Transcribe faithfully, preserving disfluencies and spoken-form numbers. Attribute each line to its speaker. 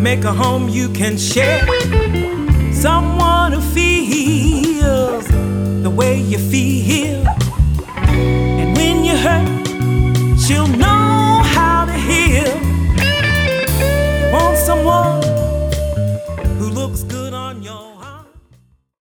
Speaker 1: Make a home you can share. Someone who feels the way you feel. And when you hurt,